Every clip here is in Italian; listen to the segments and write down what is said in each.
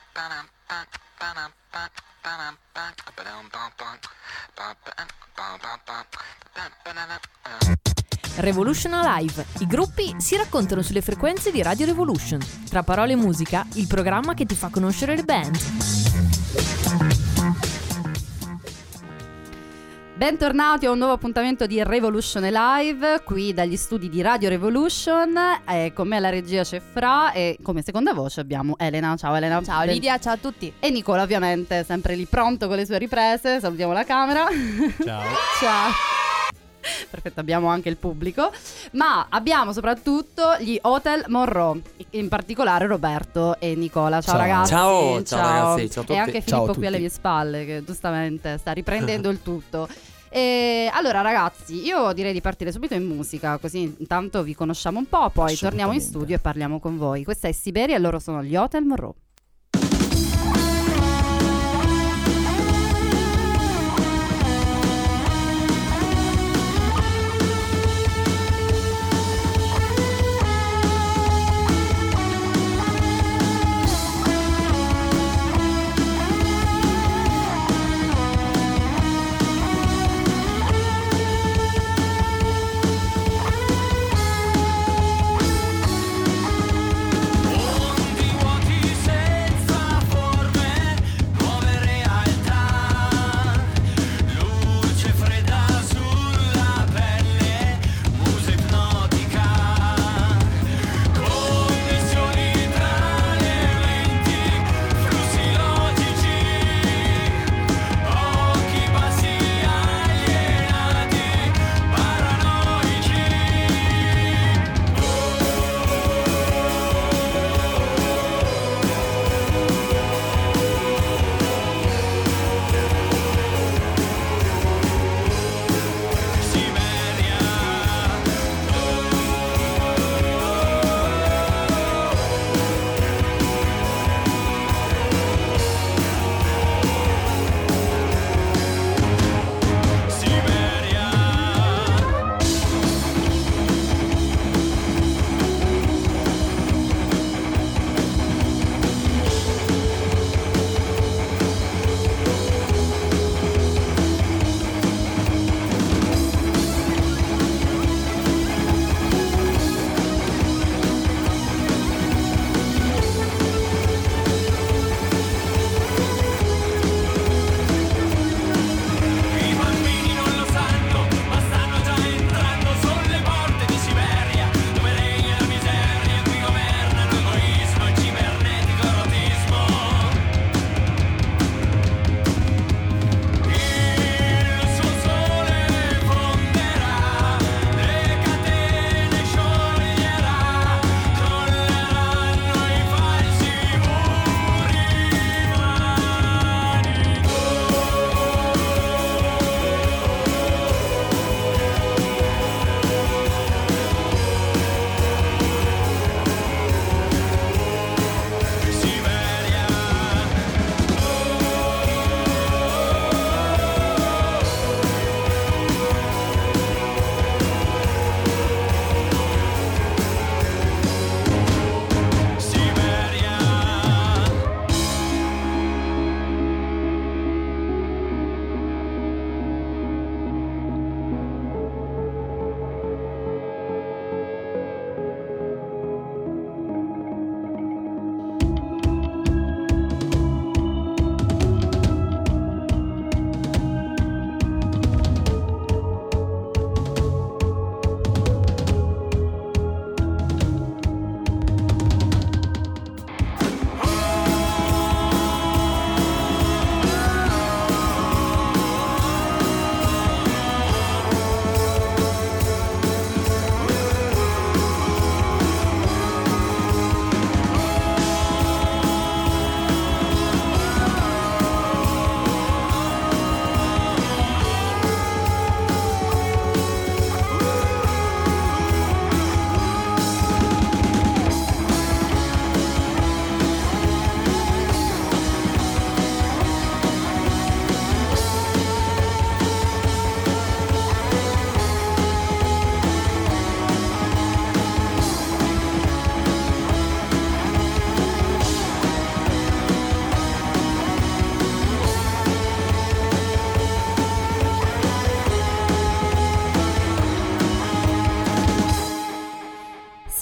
Revolution Alive. I gruppi si raccontano sulle frequenze di Radio Revolution. Tra parole e musica, il programma che ti fa conoscere le band. Bentornati a un nuovo appuntamento di Revolution Live, qui dagli studi di Radio Revolution. Con me alla regia c'è Fra e come seconda voce abbiamo Elena. Ciao Elena. Ciao Lidia, ciao a tutti. E Nicola, ovviamente, sempre lì pronto con le sue riprese. Salutiamo la camera. Ciao. Ciao. Perfetto, abbiamo anche il pubblico, ma abbiamo soprattutto gli Hotel Monroe, in particolare Roberto e Nicola. Ciao ragazzi. Ciao ragazzi, ciao a tutti. E anche Filippo qui alle mie spalle, che giustamente sta riprendendo il tutto. E allora ragazzi, io direi di partire subito in musica, così intanto vi conosciamo un po', poi torniamo in studio e parliamo con voi. Questa è Siberia e loro sono gli Hotel Monroe. Say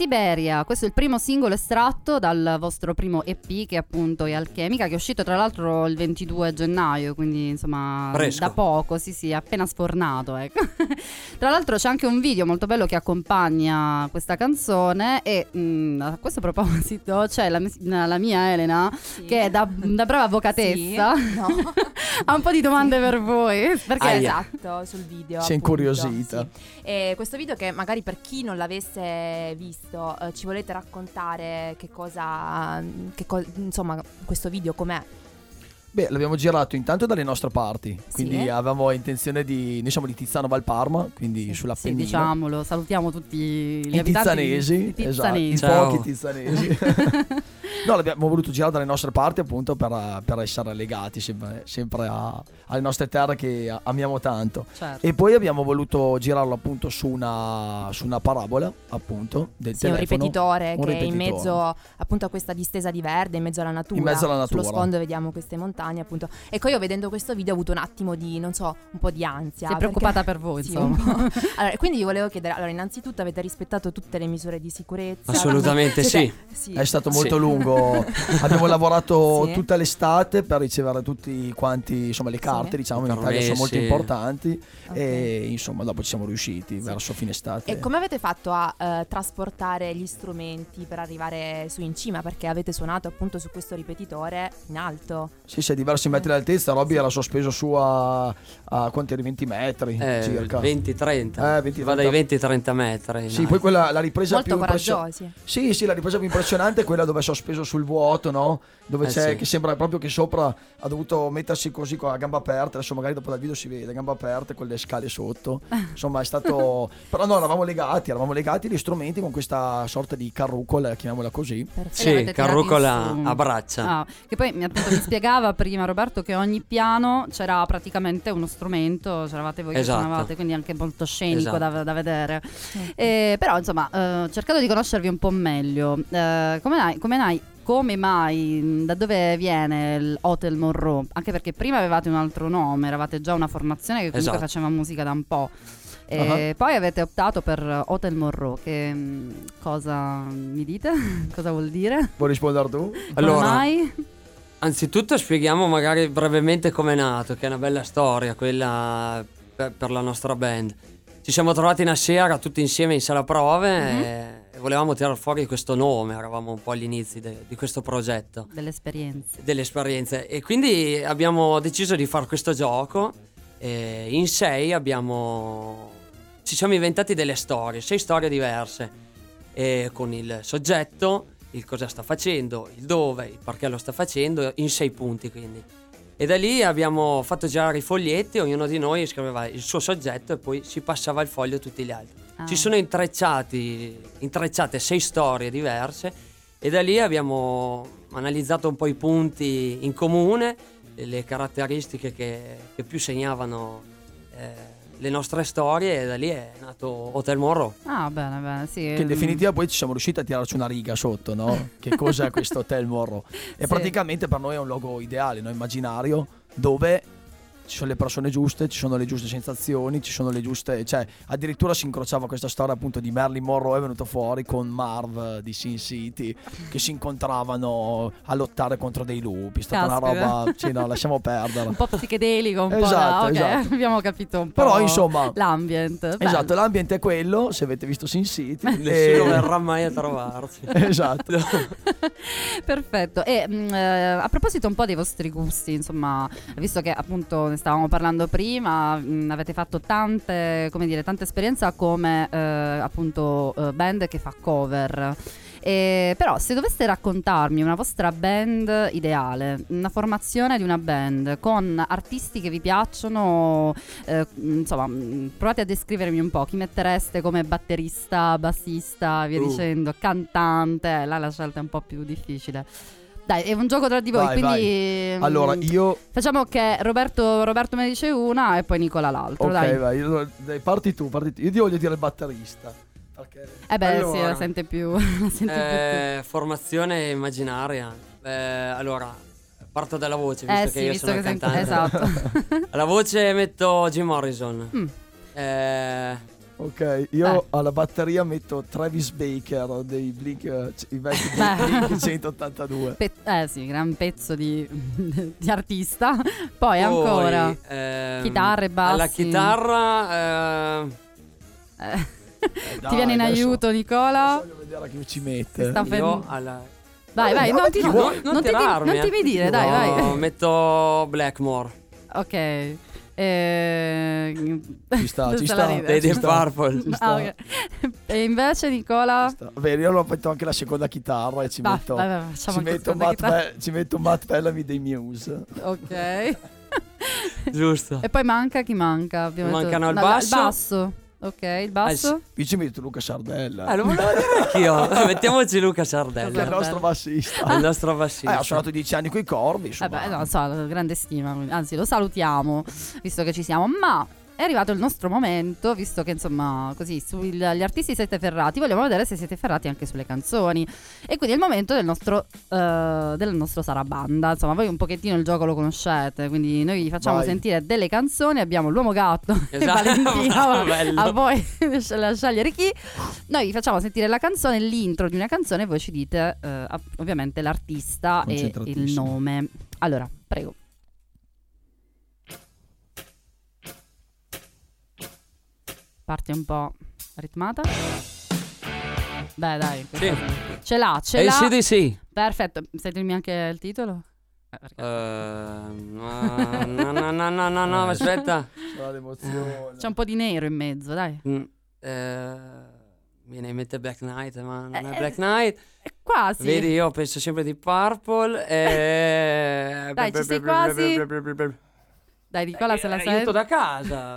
Siberia, questo è il primo singolo estratto dal vostro primo EP, che appunto è Alchemica, che è uscito tra l'altro il 22 gennaio, quindi insomma fresco. Da poco, sì, appena sfornato, ecco. Tra l'altro c'è anche un video molto bello che accompagna questa canzone e a questo proposito c'è la mia Elena, che è da brava avvocatessa, Sì, no. ha un po' di domande per voi, perché Esatto, sul video. Si è appunto, incuriosita. sì. E questo video, che magari per chi non l'avesse visto, ci volete raccontare insomma, questo video com'è? Beh, l'abbiamo girato intanto dalle nostre parti, quindi Sì. avevamo intenzione noi siamo di Tizzano Valparma, quindi sull'Appennino. sì, diciamolo, salutiamo tutti gli I abitanti tizzanesi, di esatto, Tizzanesi. i Ciao. pochi tizzanesi. No, l'abbiamo voluto girare dalle nostre parti appunto per essere legati sempre alle nostre terre che amiamo tanto. Certo. E poi abbiamo voluto girarlo appunto su una parabola appunto del Sì, un telefono. ripetitore Un che è in ripetitore. mezzo appunto a questa distesa di verde, in mezzo alla natura. In mezzo alla natura. Sullo sfondo vediamo queste montagne appunto. Ecco, io vedendo questo video ho avuto un attimo di, non so, un po' di ansia. Si è preoccupata per voi, Sì, insomma. un po'. Allora, quindi vi volevo chiedere, allora, innanzitutto avete rispettato tutte le misure di sicurezza? Assolutamente sì. È stato molto Sì. lungo. Abbiamo lavorato Sì. tutta l'estate per ricevere tutti quanti, insomma, le carte, Sì. diciamo, in I Italia sono molto permessi. importanti. Ok. E insomma, dopo ci siamo riusciti verso fine estate. E come avete fatto a trasportare gli strumenti per arrivare su in cima? Perché avete suonato appunto su questo ripetitore in alto. Sì, diversi metri d'altezza. Robby era sospeso su a quanti eri? 20 metri circa. 20-30. 20, Va dai 20-30 metri. Sì, poi la ripresa Molto più impressionante. coraggiosi. Sì, la ripresa più impressionante è quella dove è sospeso sul vuoto, no? Dove c'è, sì. che sembra proprio che sopra ha dovuto mettersi così con la gamba aperta. Adesso magari dopo dal video si vede, gamba aperte con le scale sotto. Insomma, è stato. Però no, eravamo legati gli strumenti con questa sorta di carrucola, chiamiamola così. Perfetto. E li avete Sì, tirati carrucola su. a braccia. Ah, che poi appunto mi spiegava prima Roberto che ogni piano c'era praticamente uno strumento, c'eravate voi che Esatto. suonavate, quindi anche molto scenico Esatto. da vedere. Però insomma, cercando di conoscervi un po' meglio, come mai, da dove viene il Hotel Monroe? Anche perché prima avevate un altro nome, eravate già una formazione che comunque Esatto. faceva musica da un po'. E poi avete optato per Hotel Monroe, che cosa mi dite? Cosa vuol dire? Vuoi rispondere tu? Come Allora, mai? anzitutto spieghiamo magari brevemente com'è nato, che è una bella storia quella per la nostra band. Ci siamo trovati una sera tutti insieme in sala prove e volevamo tirare fuori questo nome, eravamo un po' agli inizi di questo progetto, Delle delle esperienze, e quindi abbiamo deciso di fare questo gioco e in 6 ci siamo inventati delle storie, 6 storie diverse, e con il soggetto, il cosa sta facendo, il dove, il perché lo sta facendo, in 6 punti quindi. E da lì abbiamo fatto girare i foglietti, ognuno di noi scriveva il suo soggetto e poi si passava il foglio a tutti gli altri. Ci sono intrecciate 6 storie diverse e da lì abbiamo analizzato un po' i punti in comune, le caratteristiche che più segnavano le nostre storie, e da lì è nato Hotel Monroe. Ah, bene, sì. Che in definitiva poi ci siamo riusciti a tirarci una riga sotto, no? Che cos'è questo Hotel Monroe? E Sì. praticamente per noi è un logo ideale, no? Immaginario, dove ci sono le persone giuste, ci sono le giuste sensazioni, ci sono le giuste. Cioè, addirittura si incrociava questa storia appunto di Marilyn Monroe, è venuto fuori con Marv di Sin City, che si incontravano a lottare contro dei lupi. È stata una Caspita. roba. Sì, no, lasciamo perdere. Un po' psichedelico, un po'. Esatto, Ok, esatto. abbiamo capito un po'. Però, insomma, l'ambient. Esatto, Bello. l'ambiente è quello, se avete visto Sin City. Nessuno verrà mai a trovarci. Esatto. Perfetto. E a proposito un po' dei vostri gusti, insomma, visto che appunto ne stavamo parlando prima, avete fatto tante esperienze come appunto band che fa cover. Però se doveste raccontarmi una vostra band ideale, una formazione di una band con artisti che vi piacciono, insomma, provate a descrivermi un po'. Chi mettereste come batterista, bassista, via dicendo, cantante? Là la scelta è un po' più difficile. Dai, è un gioco tra di voi, Vai, quindi Allora, io. facciamo che Roberto me ne dice una e poi Nicola l'altro. Ok, dai. vai, parti tu. Io ti voglio dire il batterista. Perché. Allora, sì, la sente più. La sente più tu. Formazione immaginaria. Allora, parto dalla voce, visto che io visto sono il che cantante. esatto. Alla voce metto Jim Morrison. Ok, io alla batteria metto Travis Baker dei Blink, i vecchi Blink 182. Sì, gran pezzo di artista. Poi ancora chitarre, bassi. La chitarra ti viene in aiuto Nicola? Voglio vedere chi ci mette. Vai, non ti devi dire, dai, vai. Metto Blackmore. Ok. Ci sta. Deep Purple. Okay. E invece Nicola? Bene, io l'ho fatto anche la seconda chitarra e ci metto Matt Bellamy dei Muse. Ok. Giusto. E poi chi manca? Mancano il basso. Ok, il basso. Io ci metto Luca Sardella. Lo volevo dire anch'io. Mettiamoci Luca Sardella. Il nostro bassista. Il nostro bassista. Ha suonato 10 anni coi Corvi. Non so, grande stima. Anzi, lo salutiamo, visto che ci siamo. Ma è arrivato il nostro momento, visto che insomma così sugli artisti siete ferrati, vogliamo vedere se siete ferrati anche sulle canzoni. E quindi è il momento del nostro Sarabanda. Insomma, voi un pochettino il gioco lo conoscete, quindi noi vi facciamo sentire delle canzoni. Abbiamo l'Uomo Gatto e Valentina, a voi scegliere chi. Noi vi facciamo sentire la canzone, l'intro di una canzone, e voi ci dite ovviamente l'artista e il nome. Allora, prego. Parti un po' ritmata. Beh, dai. Sì. Ce l'ha. AC/DC. Perfetto. Sai dirmi anche il titolo? No, aspetta. C'è un po' di nero in mezzo, dai. Viene in mente Black Knight, ma non è Black Knight. Quasi. Vedi, io penso sempre di Purple. Dai, ci sei quasi. Dai, Nicola, se la sai. Aiuto da casa.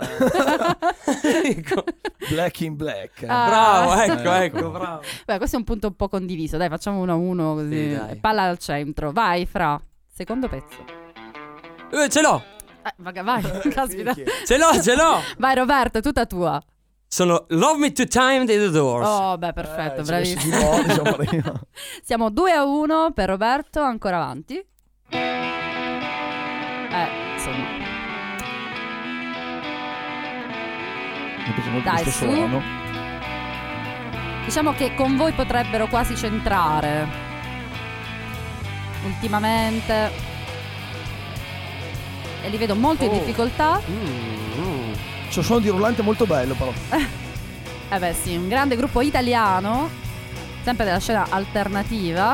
Black in Black. Bravo, ecco, bravo. Beh, questo è un punto un po' condiviso. Dai, facciamo 1-1 così. Sì, palla al centro. Vai, Fra. Secondo pezzo. Ce l'ho. Vai, caspita. Ce l'ho. Vai, Roberto, è tutta tua. Sono Love Me Two Times dei The Doors. Oh, beh, perfetto, bravissimo. Siamo 2-1 per Roberto, ancora avanti. Insomma. Dai, su. Suono. Diciamo che con voi potrebbero quasi centrare ultimamente, e li vedo molto in difficoltà. C'è un suono di rullante molto bello, però. Beh sì, un grande gruppo italiano, sempre della scena alternativa.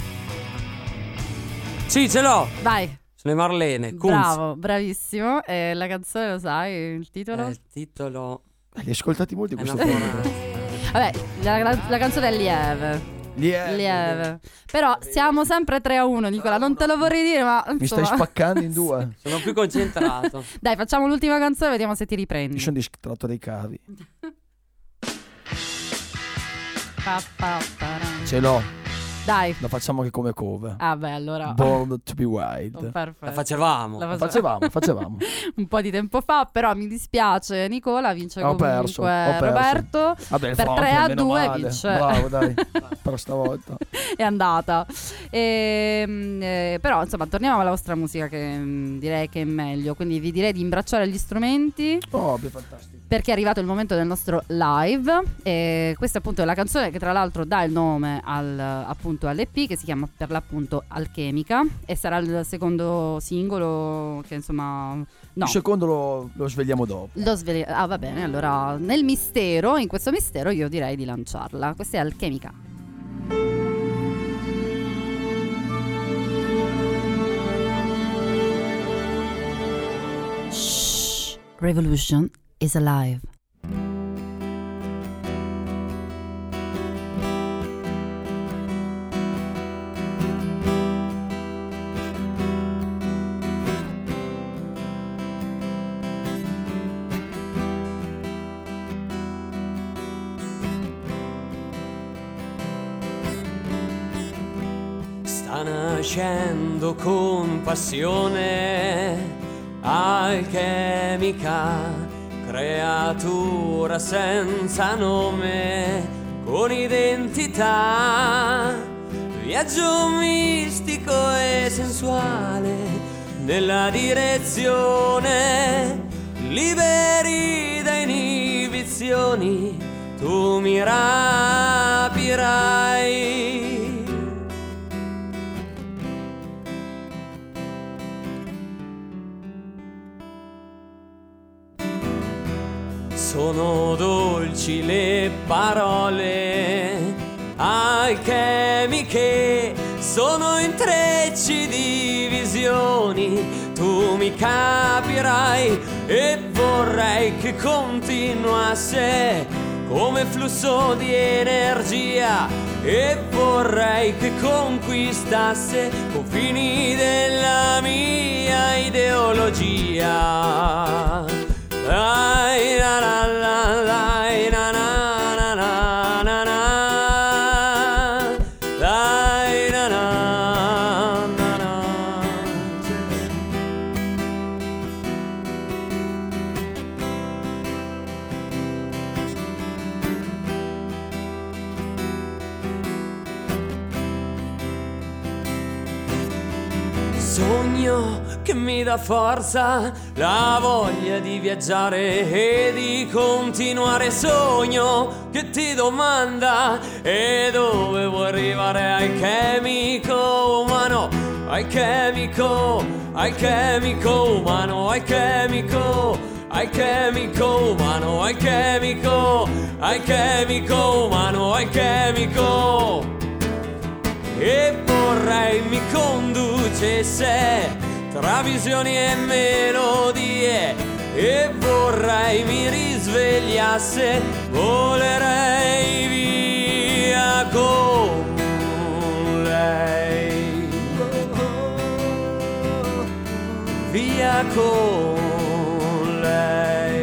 Sì, ce l'ho. Vai. Sono le Marlene. Bravo, bravissimo. E la canzone lo sai, il titolo? Il titolo... Li hai ascoltati molti questo tempo. Vabbè, la canzone è Lieve. Però siamo sempre 3-1, Nicola. Non te lo vorrei dire, ma mi stai spaccando in due. Sono più concentrato. Dai, facciamo l'ultima canzone e vediamo se ti riprendi. Mi sono distratto dai cavi. Ce l'ho. Dai. La facciamo anche come cover. Beh, allora. Born to be Wild. La facevamo. Un po' di tempo fa, però mi dispiace. Nicola vince comunque. Ho perso. Roberto. Vabbè, per 3-2 vince. Bravo, dai. Per stavolta. È andata. Però, insomma, torniamo alla vostra musica, che direi che è meglio. Quindi vi direi di imbracciare gli strumenti. Oh, è fantastico. Perché è arrivato il momento del nostro live. E questa appunto è la canzone che tra l'altro dà il nome appunto all'EP, che si chiama per l'appunto Alchemica, e sarà il secondo singolo che insomma no. Il secondo lo svegliamo dopo. Va bene, allora in questo mistero io direi di lanciarla. Questa è Alchemica. Shh. Revolution is alive. Sta nascendo con passione, alchemica, creatura senza nome, con identità, viaggio mistico e sensuale, nella direzione, liberi da inibizioni, emozioni tu mi rapirai. Sono dolci le parole alchemiche, sono intrecci di visioni, tu mi capirai e vorrei che continuasse come flusso di energia e vorrei che conquistasse confini della mia ideologia. Lai, la, la, la, lai, na, na, na, na, na, na. Lai, na, na, na, na. Sogno che mi dà forza, la voglia di viaggiare e di continuare. Sogno che ti domanda e dove vuoi arrivare. Alchemico umano, alchemico, alchemico umano, alchemico, alchemico umano, alchemico, alchemico umano, alchemico. E vorrei mi conducesse tra visioni e melodie e vorrei mi risvegliasse, volerei via con lei, via con lei.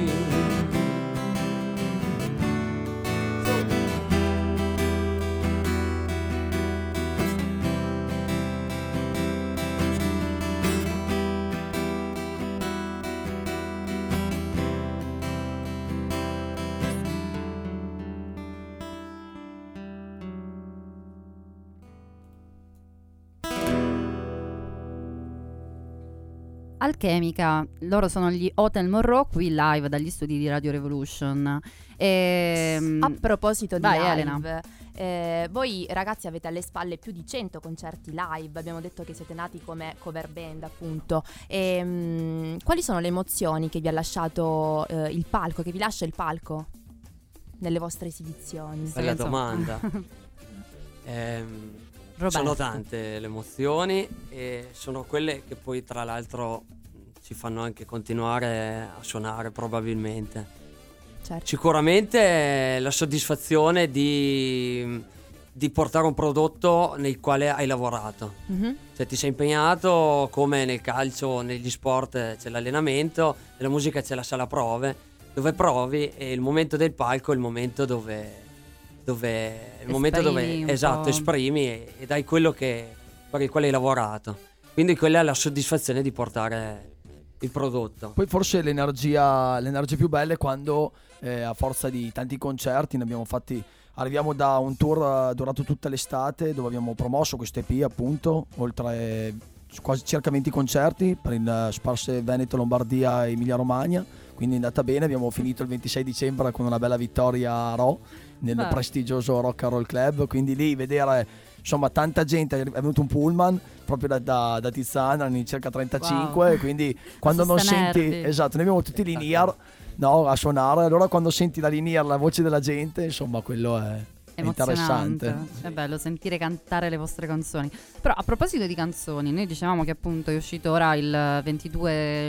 Alchemica, loro sono gli Hotel Monroe qui live dagli studi di Radio Revolution. A proposito di Vai, live, Elena. Voi ragazzi avete alle spalle più di 100 concerti live, abbiamo detto che siete nati come cover band appunto. Quali sono le emozioni che vi ha lasciato il palco, che vi lascia il palco nelle vostre esibizioni? Bella domanda. Sono tante le emozioni e sono quelle che poi tra l'altro ci fanno anche continuare a suonare probabilmente. Certo. Sicuramente la soddisfazione di portare un prodotto nel quale hai lavorato. Cioè ti sei impegnato, come nel calcio, negli sport c'è l'allenamento, nella musica c'è la sala prove, dove provi, e il momento del palco è il momento dove esatto, esprimi e dai quello per il quale hai lavorato. Quindi quella è la soddisfazione di portare il prodotto. Poi forse l'energia più bella è quando a forza di tanti concerti ne abbiamo fatti. Arriviamo da un tour durato tutta l'estate dove abbiamo promosso questo EP, appunto, oltre quasi circa 20 concerti per il sparse Veneto, Lombardia e Emilia Romagna. Quindi è andata bene, abbiamo finito il 26 dicembre con una bella vittoria a Rho nel prestigioso Rock and Roll Club. Quindi lì vedere insomma tanta gente, è venuto un pullman proprio da Tizzana, in circa 35. Wow. Quindi quando non senti, esatto, noi abbiamo tutti lì near, no, a suonare, allora quando senti da linear la voce della gente, insomma quello è interessante. È bello sentire cantare le vostre canzoni. Però a proposito di canzoni, noi dicevamo che appunto è uscito ora il 22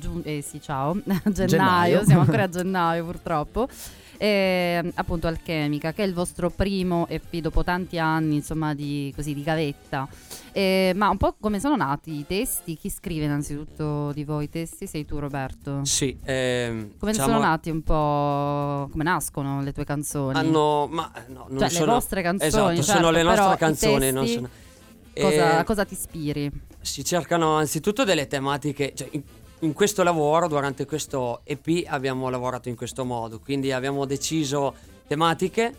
gennaio, siamo ancora a gennaio purtroppo. Appunto Alchemica, che è il vostro primo EP dopo tanti anni, insomma, di gavetta. Ma un po' come sono nati i testi? Chi scrive innanzitutto di voi i testi? Sei tu, Roberto? Sì. Come sono nati un po'? Come nascono le tue canzoni? Le vostre canzoni. Esatto, certo, sono le nostre canzoni. canzoni. Cosa ti ispiri? Si cercano anzitutto delle tematiche, cioè in questo lavoro, durante questo EP abbiamo lavorato in questo modo, quindi abbiamo deciso tematiche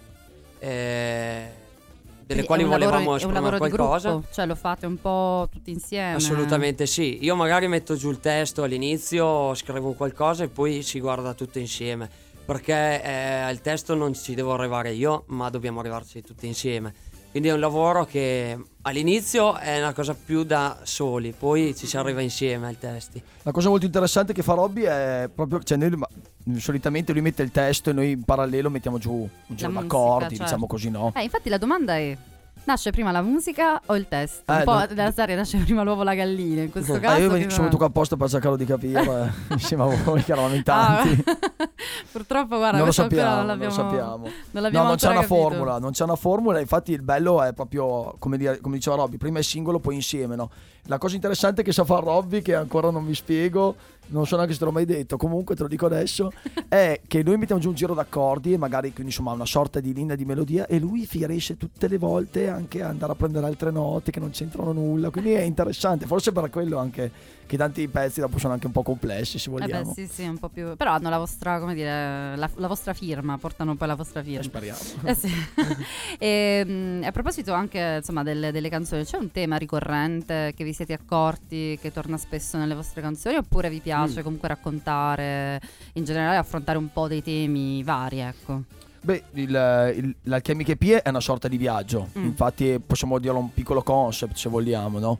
delle quali volevamo esprimere qualcosa. È un lavoro di gruppo, cioè lo fate un po' tutti insieme? Assolutamente sì, io magari metto giù il testo all'inizio, scrivo qualcosa e poi si guarda tutto insieme. perché il testo non ci devo arrivare io, ma dobbiamo arrivarci tutti insieme. Quindi è un lavoro che all'inizio è una cosa più da soli, poi ci si arriva insieme ai testi. La cosa molto interessante che fa Robby è proprio, cioè solitamente lui mette il testo e noi in parallelo mettiamo giù un giro d'accordi, certo. diciamo così, no? Infatti la domanda è: nasce prima la musica o il testo? Un po' della serie nasce prima l'uovo o la gallina, in questo caso. Io sono venuto qua apposta per cercare di capire insieme a voi che eravamo in tanti. Purtroppo guarda, non lo sappiamo. Non l'abbiamo non c'è una capito. formula, non c'è una formula, infatti il bello è proprio come diceva Robby, prima è singolo poi insieme, no? La cosa interessante che sa fare Robby, che ancora non vi spiego, non so neanche se te l'ho mai detto, comunque te lo dico adesso, è che noi mettiamo giù un giro d'accordi e magari quindi insomma una sorta di linea di melodia e lui riesce tutte le volte anche a andare a prendere altre note che non c'entrano nulla, quindi è interessante, forse per quello anche che tanti pezzi dopo sono anche un po' complessi, se vogliamo. Sì, un po' più, però hanno la vostra, come dire, la vostra firma, portano poi la vostra firma. Speriamo. Sì. E a proposito anche insomma delle canzoni, c'è un tema ricorrente che vi siete accorti che torna spesso nelle vostre canzoni, oppure vi piace comunque raccontare, in generale affrontare un po' dei temi vari, ecco? Beh, l'Alchemic EP è una sorta di viaggio, infatti possiamo dirlo un piccolo concept se vogliamo, no?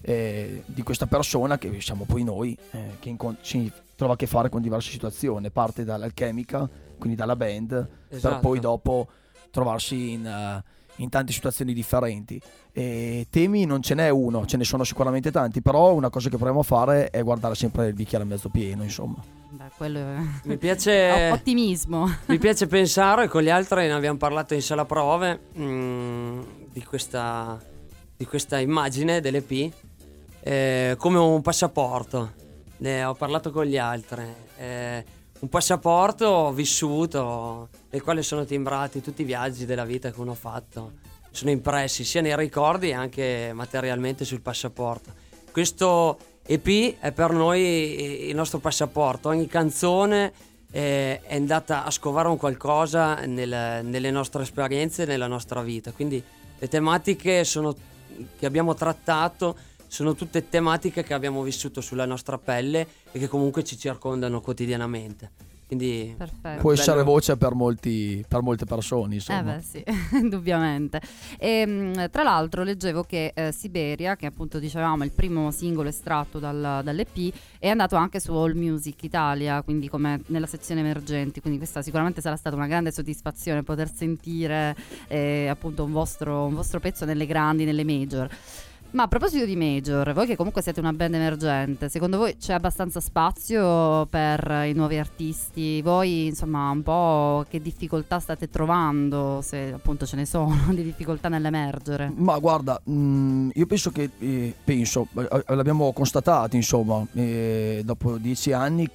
Di questa persona che siamo poi noi, che si trova a che fare con diverse situazioni, parte dall'Alchemica, quindi dalla band, per poi dopo trovarsi in tante situazioni differenti. Temi non ce n'è uno, ce ne sono sicuramente tanti, però una cosa che proviamo a fare è guardare sempre il bicchiere mezzo pieno, insomma. Beh, quello è Mi piace ottimismo. Mi piace pensare, con gli altri ne abbiamo parlato in sala prove, di questa immagine dell'EP come un passaporto. Ho parlato con gli altri, un passaporto vissuto, nel quale sono timbrati tutti i viaggi della vita che uno ha fatto, sono impressi sia nei ricordi e anche materialmente sul passaporto. Questo EP è per noi il nostro passaporto, ogni canzone è andata a scovare un qualcosa nelle nostre esperienze, nella nostra vita, quindi le tematiche che abbiamo trattato sono tutte tematiche che abbiamo vissuto sulla nostra pelle e che comunque ci circondano quotidianamente. Quindi perfetto. Può essere voce per molte persone, insomma. Sì, indubbiamente. E, tra l'altro leggevo che Siberia, che appunto dicevamo è il primo singolo estratto dall'EP, è andato anche su All Music Italia, quindi come nella sezione emergenti, quindi questa sicuramente sarà stata una grande soddisfazione poter sentire appunto un vostro pezzo nelle major. Ma a proposito di major, voi che comunque siete una band emergente, secondo voi c'è abbastanza spazio per i nuovi artisti? Voi insomma un po' che difficoltà state trovando, se appunto ce ne sono, di difficoltà nell'emergere? Ma guarda, io penso che l'abbiamo constatato insomma dopo 10 anni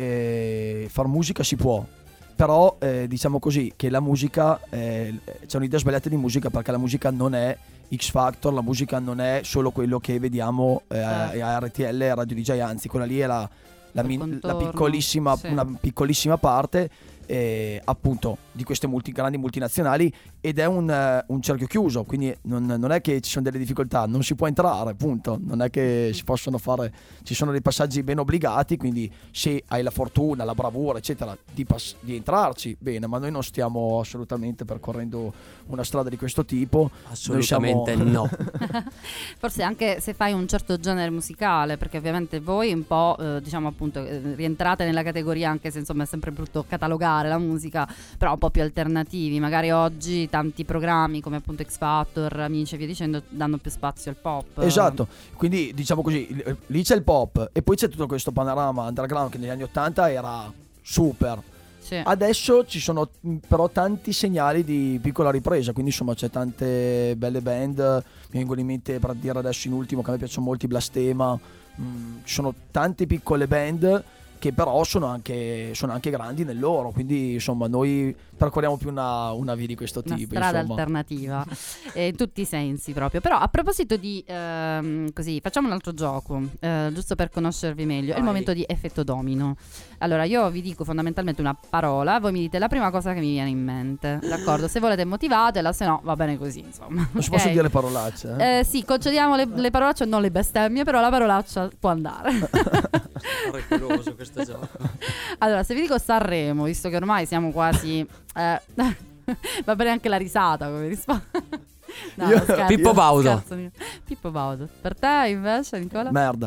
che far musica si può. Però diciamo così che la musica c'è un'idea sbagliata di musica, perché la musica non è X Factor, la musica non è solo quello che vediamo a RTL e Radio DJ, anzi quella lì è la piccolissima, sì, una piccolissima parte appunto di queste grandi multinazionali, ed è un cerchio chiuso, quindi non è che ci sono delle difficoltà, non si può entrare, appunto, non è che si possono fare, ci sono dei passaggi ben obbligati, quindi se hai la fortuna, la bravura eccetera di entrarci, bene, ma noi non stiamo assolutamente percorrendo una strada di questo tipo, assolutamente no. Forse anche se fai un certo genere musicale, perché ovviamente voi un po' diciamo appunto rientrate nella categoria, anche se insomma è sempre brutto catalogare la musica, però un po' più alternativi. Magari oggi tanti programmi come appunto X Factor, Amici e via dicendo danno più spazio al pop. Esatto, quindi diciamo così, lì c'è il pop e poi c'è tutto questo panorama underground che negli anni 80 era super. Sì. Adesso ci sono però tanti segnali di piccola ripresa, quindi insomma c'è tante belle band, mi vengono in mente per dire adesso in ultimo che a me piacciono molto i Blastema, ci sono tante piccole band che però sono anche grandi nel loro, quindi insomma noi percorriamo più una via di questo tipo, una strada insomma, alternativa in tutti i sensi proprio. Però a proposito di così facciamo un altro gioco, giusto per conoscervi meglio. È il momento di effetto domino. Allora io vi dico fondamentalmente una parola, voi mi dite la prima cosa che mi viene in mente, d'accordo? Se volete motivatela, se no va bene così, insomma. Non si possono dire parolacce? Sì, concediamo le parolacce, non le bestemmie, però la parolaccia può andare. pericoloso questo gioco. Allora, se vi dico Sanremo, visto che ormai siamo quasi va bene anche la risata come risposta. No, Io- scherzo, Pippo Baudo. scherzo. Pippo Baudo. Per te invece, Nicola? Merda.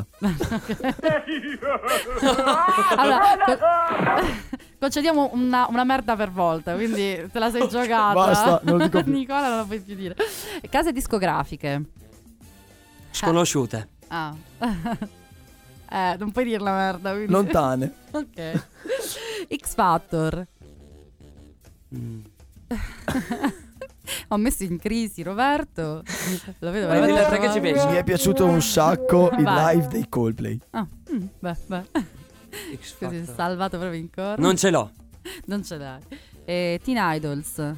Allora, concediamo una merda per volta, quindi te la sei giocata. Basta, non lo dico più. Nicola non lo puoi più dire. Case discografiche. Sconosciute. Ah. Non puoi dire la merda, quindi. Lontane. Ok. X Factor. Ho messo in crisi Roberto. Lo vedo Vai, veramente dille te che ci pensi. Mi è piaciuto un sacco il Vai. live dei Coldplay. Beh. X Così è Factor. salvato proprio in corno. Non ce l'ho. Non ce l'hai. Teen Idols.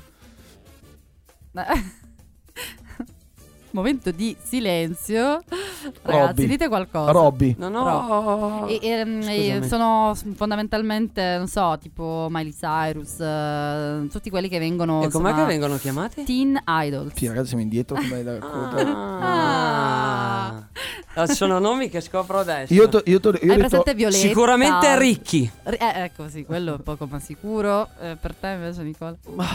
Momento di silenzio. Ragazzi, Robby. dite qualcosa. Robby. Non ho. Scusami. Sono fondamentalmente, non so, tipo Miley Cyrus, tutti quelli che vengono. E com'è insomma, che vengono chiamati? Teen Idols. Sì, ragazzi, siamo indietro come da Ah. Sono nomi che scopro adesso. Io Hai ho detto presente Violetta? Sicuramente ricchi. Ecco, sì, quello è poco ma sicuro. Per te invece, Nicola?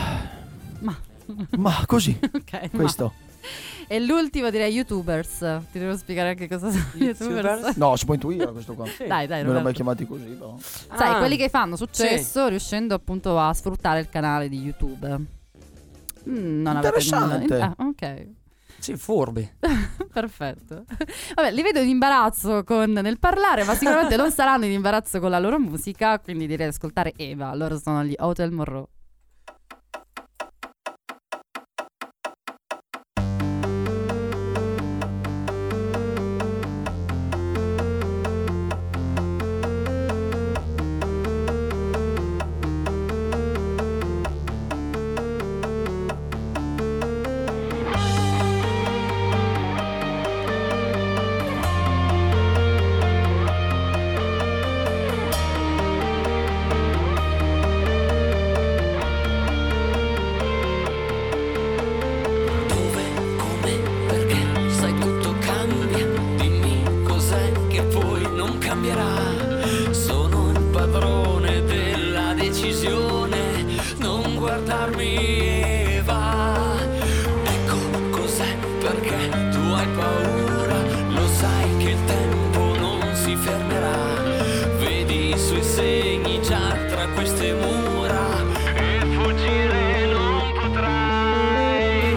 ma così, Ok, questo. E l'ultimo direi YouTubers. Ti devo spiegare anche cosa sono YouTubers. No, si può intuire questo qua. Sì. Dai, Non l'ho Roberto. mai chiamati così, però. Sai, Ah. quelli che fanno successo riuscendo appunto a sfruttare il canale di YouTube. Non avete Interessante. nulla. Ok. Sì, furbi. Perfetto. Vabbè, li vedo in imbarazzo nel parlare, ma sicuramente non saranno in imbarazzo con la loro musica, quindi direi di ascoltare Eva. Loro sono gli Hotel Monroe. Dove, come, perché, sai tutto cambia. Dimmi cos'è che poi non cambierà. Sono il padrone della decisione. Non guardarmi e va. Ecco cos'è perché tu hai paura. Lo sai che il tempo non si fermerà. Vedi i suoi segni già tra queste mura. E fuggire non potrai.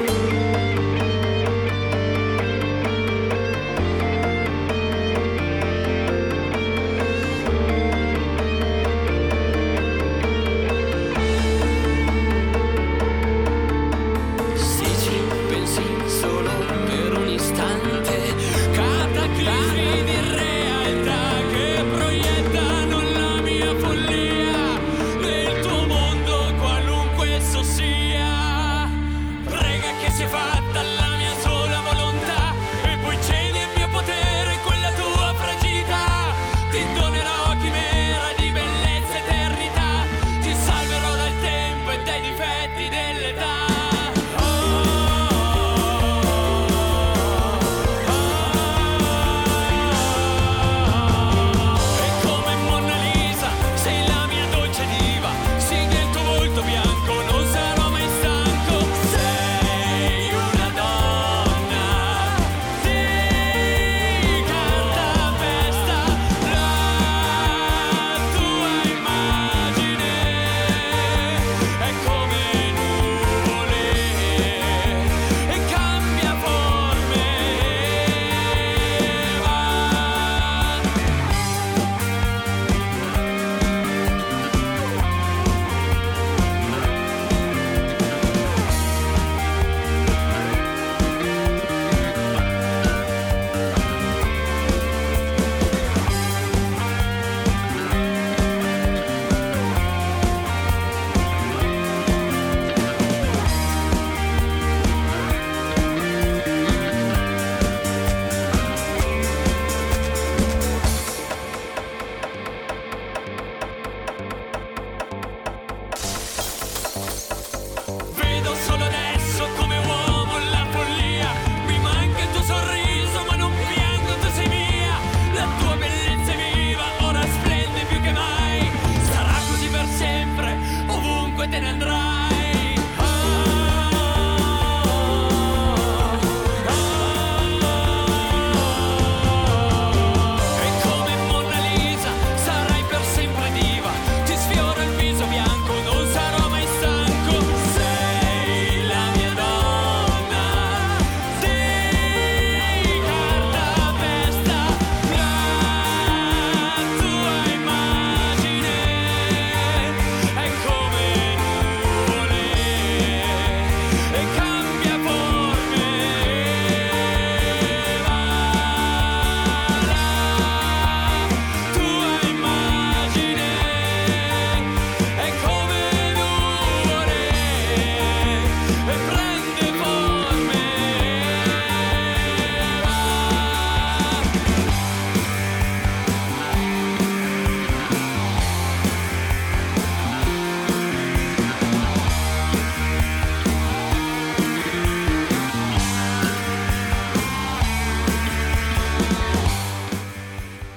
Se ci pensi solo per un istante, cataclismi di realtà che proiettano la mia follia.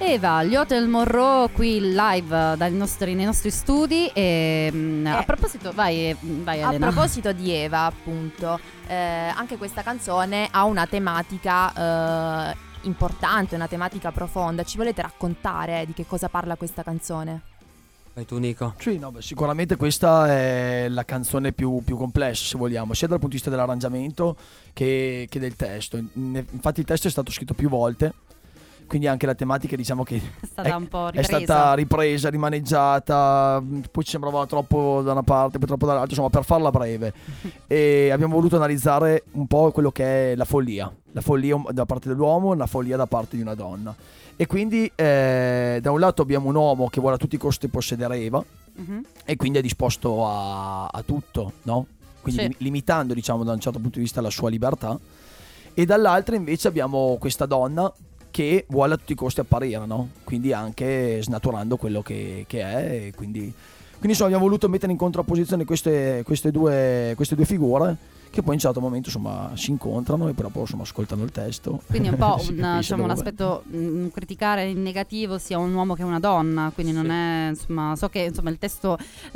Eva, gli Hotel Monroe qui live nei nostri studi. A proposito, vai Elena. A proposito di Eva, appunto, anche questa canzone ha una tematica importante, una tematica profonda. Ci volete raccontare di che cosa parla questa canzone? Vai tu, Nico. Sì, no, sicuramente questa è la canzone più complessa, se vogliamo, sia dal punto di vista dell'arrangiamento che del testo. Infatti il testo è stato scritto più volte, quindi anche la tematica, diciamo che È stata un po' è ripresa. stata ripresa, rimaneggiata, poi ci sembrava troppo da una parte, poi troppo dall'altra, insomma, per farla breve. E abbiamo voluto analizzare un po' quello che è la follia da parte dell'uomo, la follia da parte di una donna. E quindi da un lato abbiamo un uomo che vuole a tutti i costi possedere Eva, e quindi è disposto a tutto, no? Quindi Sì. limitando, diciamo, da un certo punto di vista la sua libertà. E dall'altra invece abbiamo questa donna che vuole a tutti i costi apparire, no? Quindi anche snaturando quello che è. E quindi insomma abbiamo voluto mettere in contrapposizione queste due figure, che poi in un certo momento insomma si incontrano e poi dopo insomma ascoltano il testo. Quindi un po' Si un capisce dove. aspetto criticare in negativo sia un uomo che una donna, quindi non è, insomma, so che insomma il testo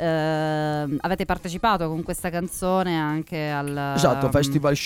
avete partecipato con questa canzone anche al Esatto, a Festival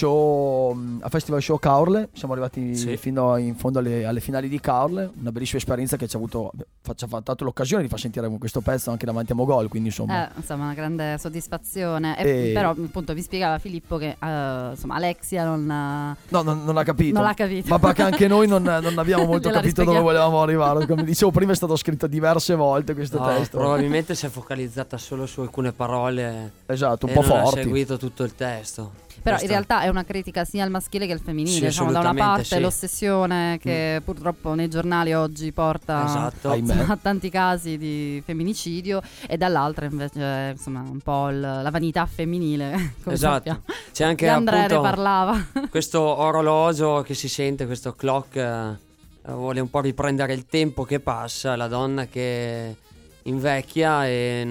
Show Caorle, siamo arrivati Sì. fino in fondo alle finali di Caorle, una bellissima esperienza che ci ha dato l'occasione di far sentire questo pezzo anche davanti a Mogol, quindi insomma insomma una grande soddisfazione. E- Però appunto vi spiegava Filippo che insomma Alexia non non ha capito. non l'ha capito. Ma perché anche noi non abbiamo molto Gliela capito dove rispieghiamo. volevamo arrivare. Come dicevo prima, è stato scritto diverse volte questo No, testo. probabilmente si è focalizzata solo su alcune parole Esatto, un e po' non ha forti. seguito tutto il testo. Però Questo- in realtà è una critica sia al maschile che al femminile, Sì, diciamo, da una assolutamente parte sì. l'ossessione che purtroppo nei giornali oggi porta Esatto. Ahimè. insomma, a tanti casi di femminicidio, e dall'altra invece insomma un po' la vanità femminile, come Esatto. sappiamo. C'è anche Di Andrea ne appunto parlava. questo orologio che si sente, questo clock, vuole un po' riprendere il tempo che passa, la donna che invecchia e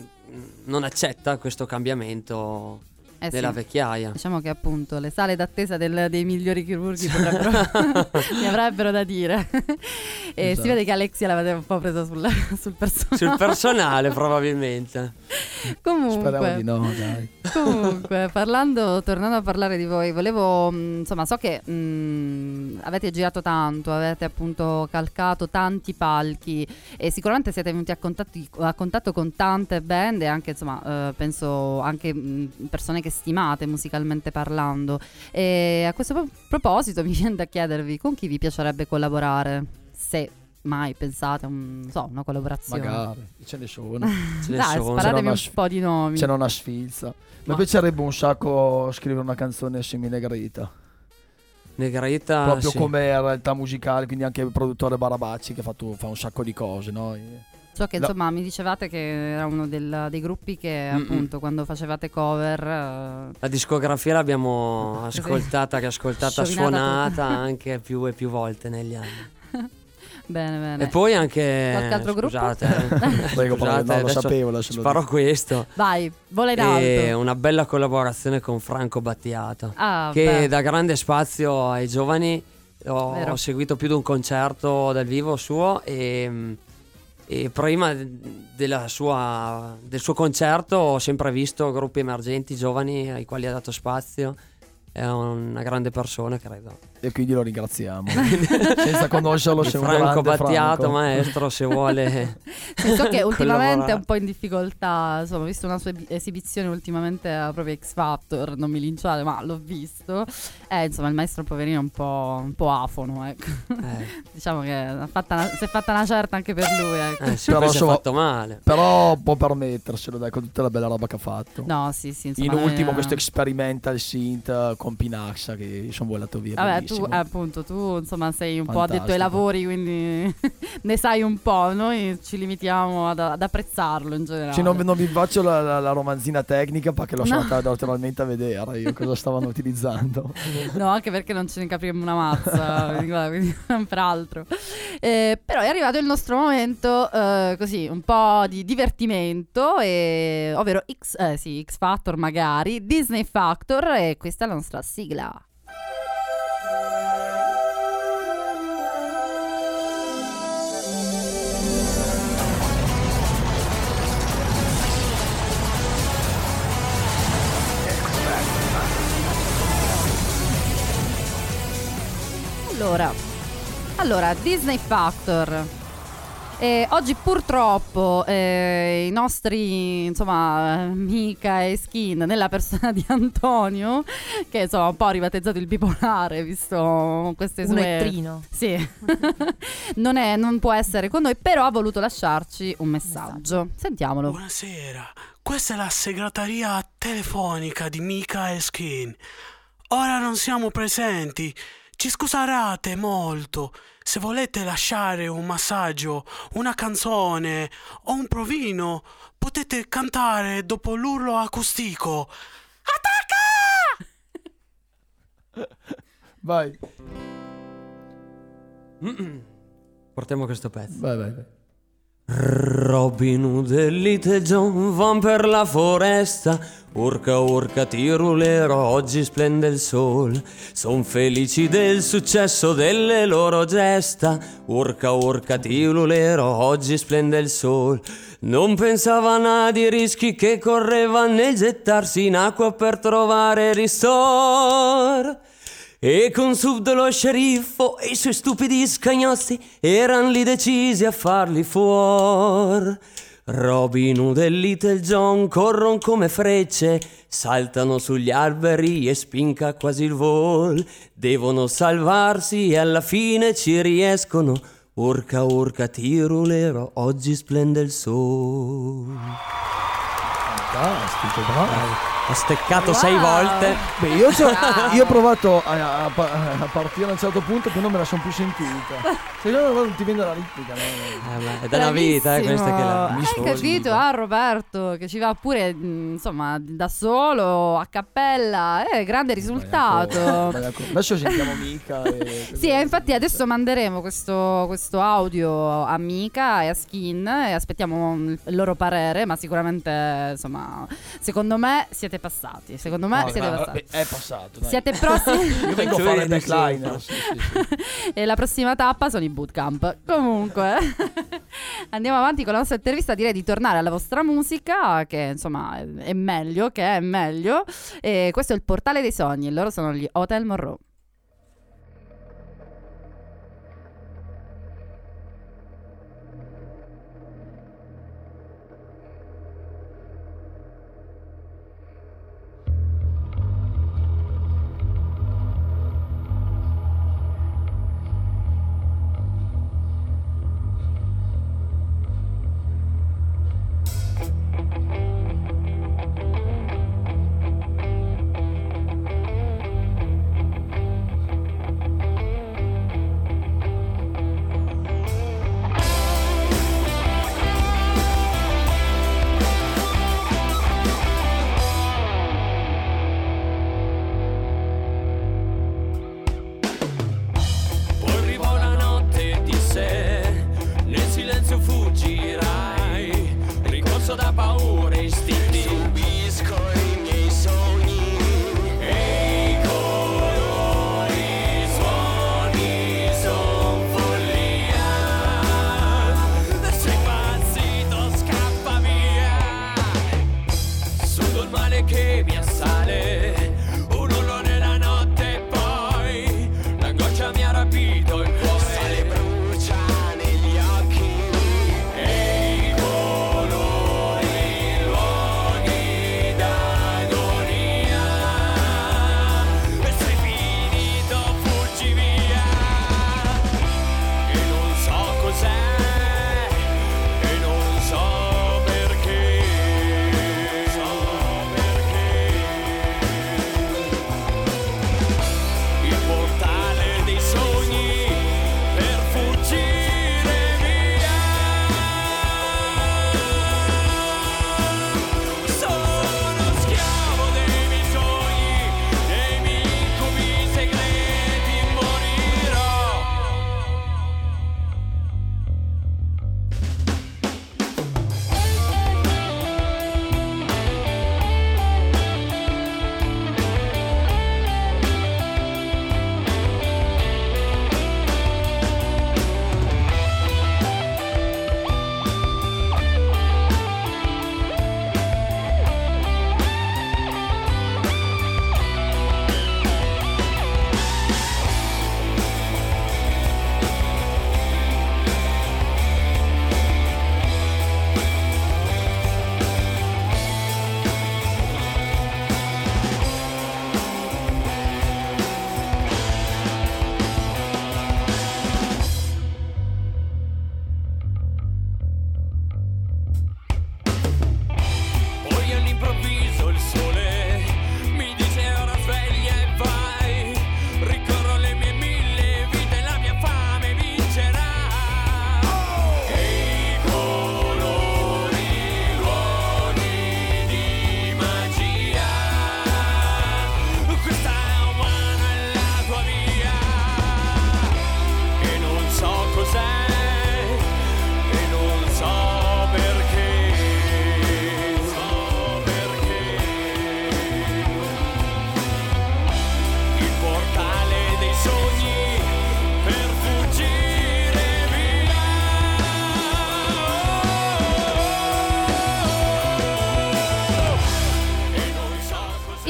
non accetta questo cambiamento Eh sì. della vecchiaia. Diciamo che appunto le sale d'attesa dei migliori chirurghi mi avrebbero da dire. E Esatto. si vede che Alexia l'avete un po' presa sul personaggio. Sul personale probabilmente. Speriamo di Comunque, no, dai. comunque tornando a parlare di voi, volevo, insomma, so che avete girato tanto, avete appunto calcato tanti palchi e sicuramente siete venuti a contatto con tante band e anche, insomma, penso anche persone che stimate musicalmente parlando. E a questo proposito mi viene da chiedervi con chi vi piacerebbe collaborare, se mai pensate a una collaborazione. Magari, ce ne sono. Ce ne Dai, sono. sparatemi C'era un po' di nomi. C'è una sfilza. Mi piacerebbe un sacco scrivere una canzone semi-negrita. Negrita, Proprio sì. come realtà musicale, quindi anche il produttore Barabacci che fa un sacco di cose, no? So che insomma mi dicevate che era uno dei gruppi che appunto quando facevate cover La discografia l'abbiamo Così. ascoltata, riascoltata, Sciovinata suonata anche più e più volte negli anni. bene. E poi anche Qualche altro gruppo? scusate, Prego, scusate, non lo adesso sapevo, adesso lo sparo dico. questo. Vai, vola in E alto. una bella collaborazione con Franco Battiato, Ah, che beh. dà grande spazio ai giovani. Vero. Ho seguito più di un concerto dal vivo suo e prima del suo concerto ho sempre visto gruppi emergenti, giovani ai quali ha dato spazio. È una grande persona, credo. E quindi lo ringraziamo. Senza conoscerlo, sei un Franco grande Battiato, Franco. maestro, se vuole. Sì, so che ultimamente collaborare. è un po' in difficoltà. Insomma, ho visto una sua esibizione ultimamente proprio X Factor. Non mi linciate, ma l'ho visto. Insomma, il maestro poverino è un po' afono, ecco. Diciamo che si è fatta una certa anche per lui, ecco. Sì, Però, poi si è insomma, fatto male. Però può permetterselo, dai, con tutta la bella roba che ha fatto. No, sì, insomma. In ultimo questo experimental synth con Pinaxa che sono volato via. Vabbè, bellissimo. tu insomma sei un po' addetto Fantastico. ai lavori, quindi ne sai un po'. Noi ci limitiamo ad apprezzarlo in generale. Cioè, non vi faccio la romanzina tecnica perché l'ho No. andata naturalmente a vedere io cosa stavano utilizzando. No, anche perché non ce ne capiamo una mazza, quindi non per altro. Però è arrivato il nostro momento, così, un po' di divertimento, ovvero X Factor magari, Disney Factor, e questa è la nostra sigla. Allora, Disney Factor. Oggi purtroppo i nostri, insomma, Mika e Skin, nella persona di Antonio, che insomma un po' ha ribattezzato il bipolare, visto queste sue... Un ettrino. Sì, non può essere con noi, però ha voluto lasciarci un messaggio. Sentiamolo. Buonasera, questa è la segreteria telefonica di Mika e Skin. Ora non siamo presenti, ci scuserete molto. Se volete lasciare un massaggio, una canzone o un provino, potete cantare dopo l'urlo acustico. Attacca! Vai. Portiamo questo pezzo. Vai. Robin Hood e Little John van per la foresta. Urca urca ti rulerò, oggi splende il sol. Son felici del successo delle loro gesta. Urca urca ti rulerò, oggi splende il sol. Non pensavano ai rischi che correvano nel gettarsi in acqua per trovare ristor. E con subdolo sceriffo e i suoi stupidi scagnozzi eran lì decisi a farli fuor. Robin Hood e Little John corrono come frecce, saltano sugli alberi e spinca quasi il vol. Devono salvarsi e alla fine ci riescono. Urca urca ti rulerò, oggi splende il sole. Fantastico, bravo. Ho steccato 6 volte. Beh, io ho provato a partire a un certo punto, poi non me la sono più sentita. Se no non ti viene la ritmica. È dalla vita, questa che la Hai capito? Roberto, che ci va pure, insomma, da solo, a cappella. Grande risultato. Adesso sentiamo Mika. Sì, infatti adesso manderemo questo audio a Mika e a Skin e aspettiamo il loro parere, ma sicuramente, insomma, secondo me siete passati. Secondo me siete passati. È passato. Dai. Siete prossimi. Io vengo a fare backliner. Sì. E la prossima tappa sono i bootcamp. Comunque, andiamo avanti con la nostra intervista. Direi di tornare alla vostra musica, che insomma è meglio. E questo è il Portale dei Sogni. E loro sono gli Hotel Monroe.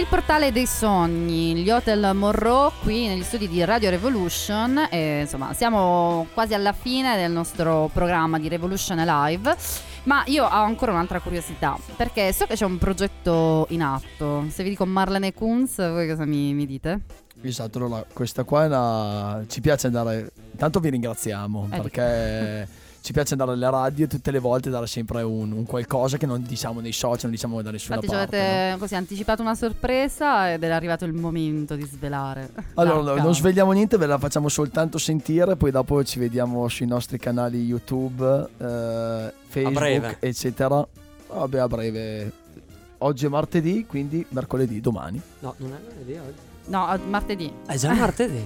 portale dei sogni, gli Hotel Monroe, qui negli studi di Radio Revolution. E insomma, siamo quasi alla fine del nostro programma di Revolution Live. Ma io ho ancora un'altra curiosità, perché so che c'è un progetto in atto. Se vi dico Marlene Kunz, voi cosa mi dite? Esatto, allora questa qua è ci piace andare. Intanto vi ringraziamo perché ci piace andare alle radio tutte le volte, dare sempre un qualcosa che non diciamo nei social, non diciamo da nessuna Infatti parte. Ci avete così anticipato una sorpresa ed è arrivato il momento di svelare. Allora non svegliamo niente, ve la facciamo soltanto sentire, poi dopo ci vediamo sui nostri canali YouTube, Facebook, eccetera. Vabbè, a breve. Oggi è martedì, quindi mercoledì, domani. No, non è martedì oggi. No, martedì. È già martedì.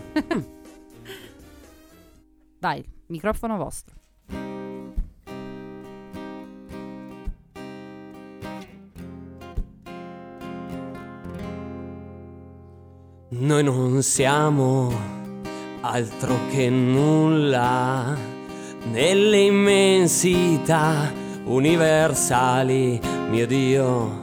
Vai, microfono vostro. Noi non siamo altro che nulla nelle immensità universali, mio Dio.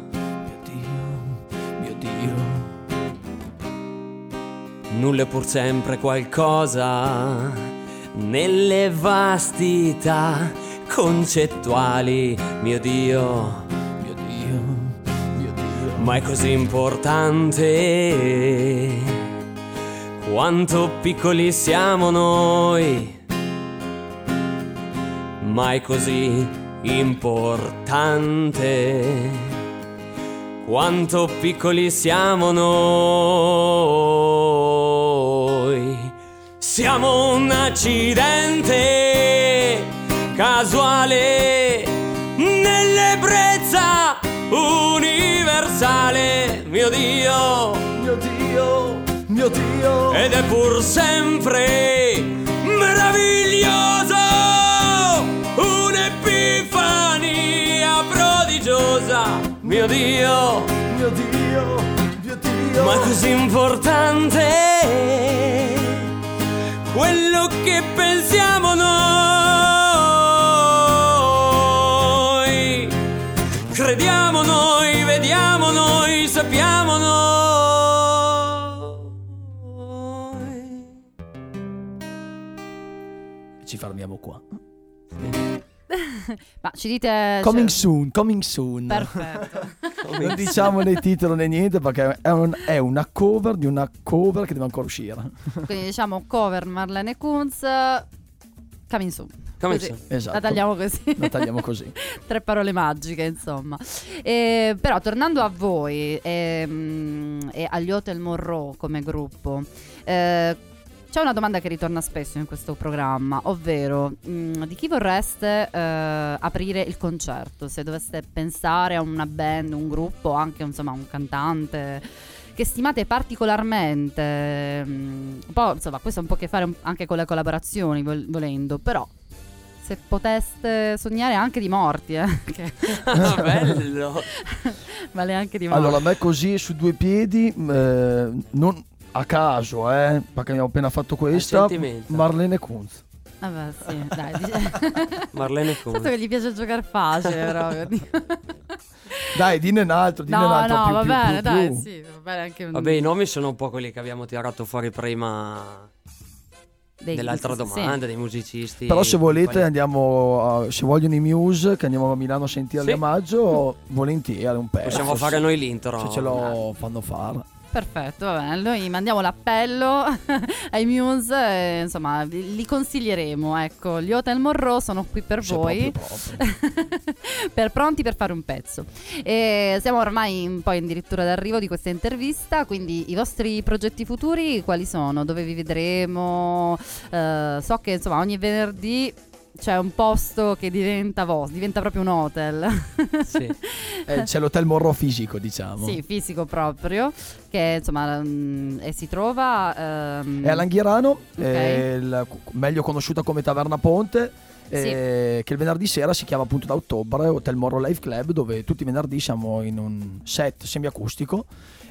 Nulla è pur sempre qualcosa nelle vastità concettuali, mio Dio. Ma è così importante quanto piccoli siamo noi. Ma è così importante quanto piccoli siamo noi. Siamo un accidente casuale nell'ebbrezza universale, mio Dio, mio Dio, mio Dio. Ed è pur sempre meraviglioso, un'epifania prodigiosa, mio Dio, mio Dio, mio Dio. Ma è così importante quello che pensiamo noi, crediamo noi, vediamo noi, sappiamo noi. Ci fermiamo qua. Ma ci dite coming soon. Perfetto. Non diciamo né titolo né niente perché è una cover di una cover che deve ancora uscire. Quindi diciamo cover Marlene Kunz, coming soon. Esatto. La tagliamo così. 3 parole magiche, insomma. Però tornando a voi e agli Hotel Monroe come gruppo, c'è una domanda che ritorna spesso in questo programma, ovvero di chi vorreste aprire il concerto? Se doveste pensare a una band, un gruppo, anche insomma un cantante che stimate particolarmente, un po', insomma, questo ha un po' a che fare anche con le collaborazioni, volendo, però se poteste sognare anche di morti, bello. Vale anche di morti. Allora, a me così su 2 piedi, non a caso, perché abbiamo appena fatto questa, Marlene Kunz. Vabbè, sì, dai. Marlene Kunz. Tanto che gli piace giocare facile, proprio. Dai, dinne un altro, più, va bene, più. Dai, sì, va bene anche un... Vabbè, i nomi sono un po' quelli che abbiamo tirato fuori prima dell'altra domanda, dei musicisti. Però se volete andiamo se vogliono i Muse, che andiamo a Milano a sentirli a maggio, volentieri un pezzo. Possiamo fare noi l'intro, se ce lo fanno fare. Perfetto, va bene. Noi mandiamo l'appello ai Muse e, insomma, li consiglieremo. Ecco, gli Hotel Monroe sono qui per voi, pronti per fare un pezzo. E siamo ormai poi addirittura d'arrivo di questa intervista, quindi i vostri progetti futuri quali sono? Dove vi vedremo? So che insomma ogni venerdì c'è un posto che diventa proprio un hotel. Sì. C'è l'Hotel Monroe fisico, diciamo. Sì, fisico proprio, che insomma si trova è a Langhirano, meglio conosciuta come Taverna Ponte, che il venerdì sera si chiama appunto da ottobre Hotel Monroe Live Club, dove tutti i venerdì siamo in un set semiacustico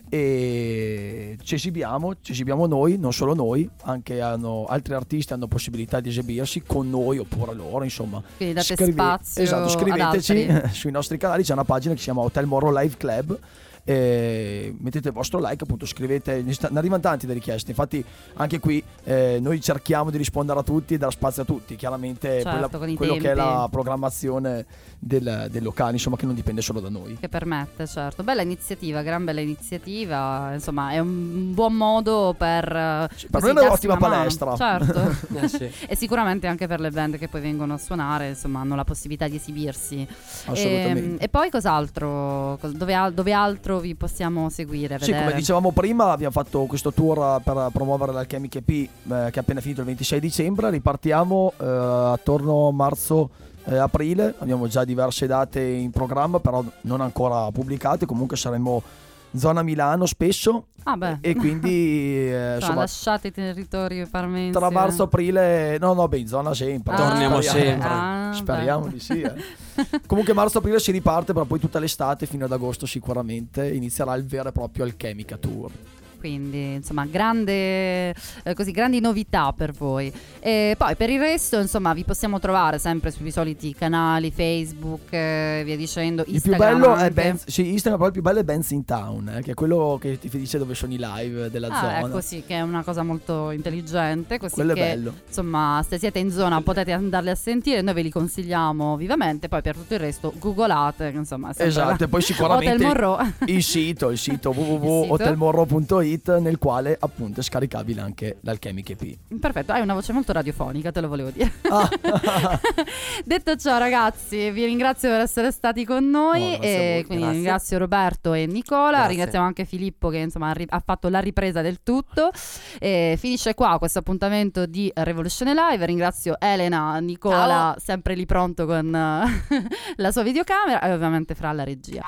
e ci esibiamo noi, non solo noi, anche altri artisti hanno possibilità di esibirsi con noi oppure loro, insomma. Quindi date spazio. Esatto, scriveteci sui nostri canali, c'è una pagina che si chiama Hotel Monroe Live Club mettete il vostro like, appunto scrivete, ne arrivano tanti le richieste, infatti anche qui noi cerchiamo di rispondere a tutti e dar spazio a tutti, chiaramente Certo, con i quello che è tempi. la programmazione del locale, insomma, che non dipende solo da noi. Che permette, certo. Bella iniziativa, gran bella iniziativa. Insomma, è un buon modo per Per noi è un'ottima palestra. Certo. Sì. E sicuramente anche per le band che poi vengono a suonare, insomma, hanno la possibilità di esibirsi. Assolutamente. E poi cos'altro? Dove altro vi possiamo seguire? Sì, come dicevamo prima, abbiamo fatto questo tour per promuovere l'Alchemic EP che è appena finito il 26 dicembre. Ripartiamo attorno a marzo-aprile. Abbiamo già diverse date in programma, però non ancora pubblicate. Comunque saremo zona Milano spesso. Ah beh. E quindi insomma, lasciate i territori parmensi. tra marzo-aprile, in zona sempre. Torniamo sempre. Speriamo di sì. Comunque marzo-aprile si riparte, però poi tutta l'estate fino ad agosto sicuramente inizierà il vero e proprio Alchemica Tour. Quindi insomma grandi novità per voi. E poi per il resto insomma vi possiamo trovare sempre sui soliti canali Facebook, via dicendo. Il più bello è Instagram, però il più bello è Bands in Town, che è quello che ti dice dove sono i live della zona. Ecco, sì, che è una cosa molto intelligente, così quello che è bello. insomma se siete in zona potete andarli a sentire, noi ve li consigliamo vivamente. Poi per tutto il resto googolate, che insomma è esatto, e poi sicuramente Hotel Monroe. il sito www.hotelmonroe.it, nel quale appunto è scaricabile anche l'Alchemic EP. Perfetto, hai una voce molto radiofonica, te lo volevo dire. Detto ciò, ragazzi, vi ringrazio per essere stati con noi, e quindi grazie. ringrazio Roberto e Nicola. Grazie. Ringraziamo anche Filippo che insomma ha fatto la ripresa del tutto. Finisce qua questo appuntamento di Revolution Live. Ringrazio Elena, Nicola, sempre lì pronto con la sua videocamera, e ovviamente Fra la regia,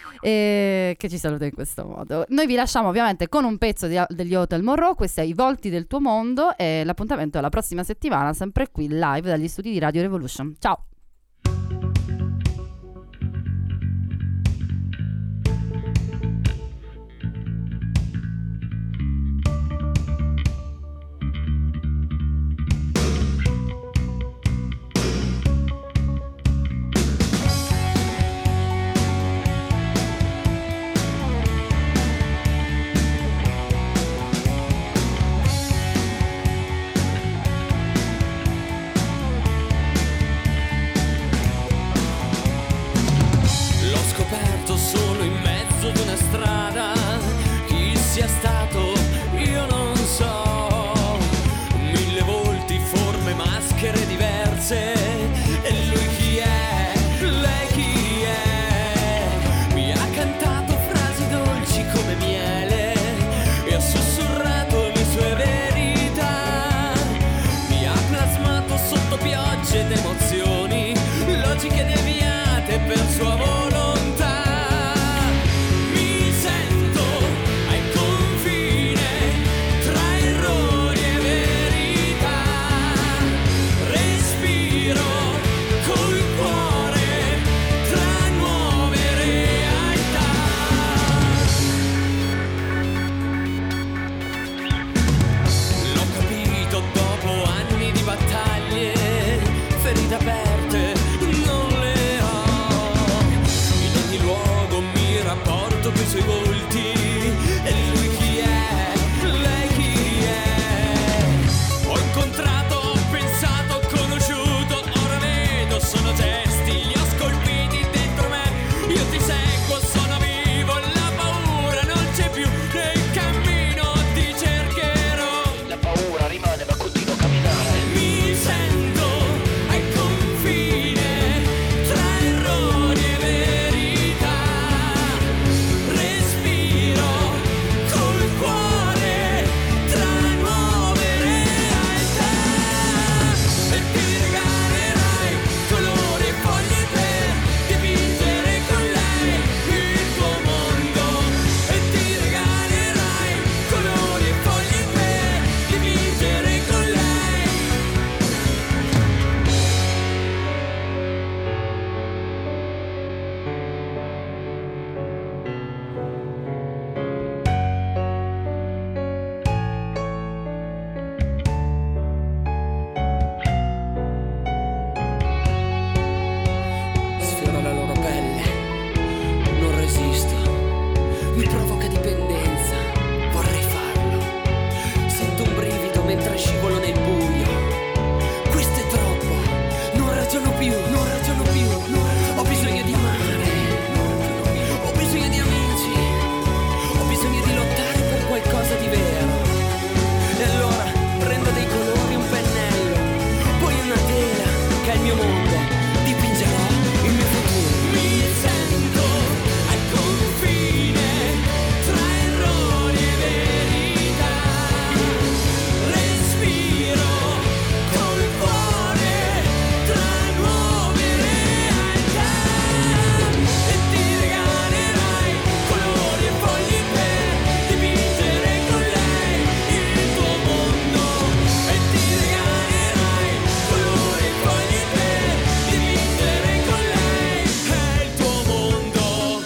che ci saluta in questo modo. Noi vi lasciamo ovviamente con un pezzo degli Hotel Monroe. Questo è I volti del tuo mondo, e l'appuntamento è la prossima settimana, sempre qui live dagli studi di Radio Revolution. Ciao. rimane ma continua a camminare. Mi sento ai confini ragiono più, ho bisogno di amare, ho bisogno di amici, ho bisogno di lottare per qualcosa di vero. E allora prendo dei colori, un pennello, poi una tela che è il mio mondo, dipingerò il mio futuro. Mi sento al confine tra errori e verità, respiro col cuore tra nuove realtà, e ti regalerai colori e fogli per dipingere con lei il tuo mondo, e ti regalerai colori e fogli per dipingere con lei il tuo mondo.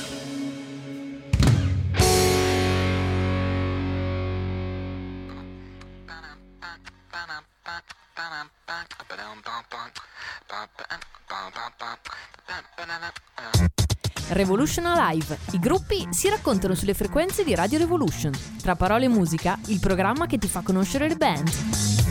Revolution Alive. I gruppi si raccontano sulle frequenze di Radio Revolution. Tra parole e musica, il programma che ti fa conoscere le band.